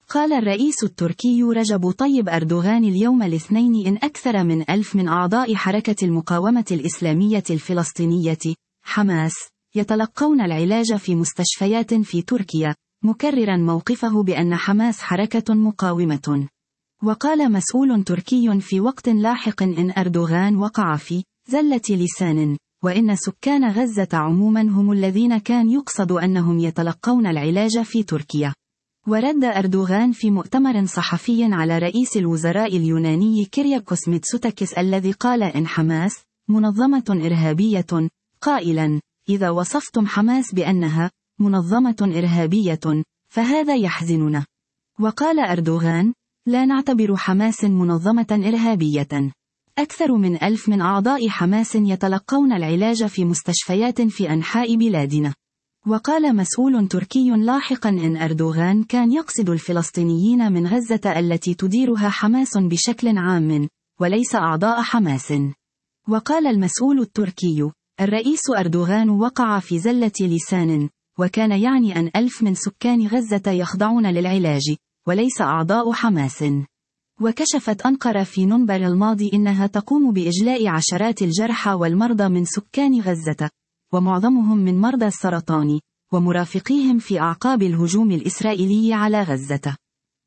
قال الرئيس التركي رجب طيب أردوغان اليوم الاثنين إن أكثر من 1000 من أعضاء حركة المقاومة الإسلامية الفلسطينية حماس يتلقون العلاج في مستشفيات في تركيا، مكررا موقفه بأن حماس حركة مقاومة. وقال مسؤول تركي في وقت لاحق إن أردوغان وقع في زلة لسان، وإن سكان غزة عموما هم الذين كان يقصد أنهم يتلقون العلاج في تركيا. ورد أردوغان في مؤتمر صحفي على رئيس الوزراء اليوناني كيرياكوس ميتسوتاكيس الذي قال إن حماس منظمة إرهابية، قائلا: إذا وصفتم حماس بأنها منظمة إرهابية فهذا يحزننا. وقال أردوغان: لا نعتبر حماس منظمة إرهابية. أكثر من 1000 من أعضاء حماس يتلقون العلاج في مستشفيات في أنحاء بلادنا. وقال مسؤول تركي لاحقا إن أردوغان كان يقصد الفلسطينيين من غزة التي تديرها حماس بشكل عام، وليس أعضاء حماس. وقال المسؤول التركي: الرئيس أردوغان وقع في زلة لسان، وكان يعني أن 1000 من سكان غزة يخضعون للعلاج، وليس أعضاء حماس. وكشفت أنقرة في نوفمبر الماضي إنها تقوم بإجلاء عشرات الجرحى والمرضى من سكان غزة، ومعظمهم من مرضى السرطان، ومرافقيهم في أعقاب الهجوم الإسرائيلي على غزة.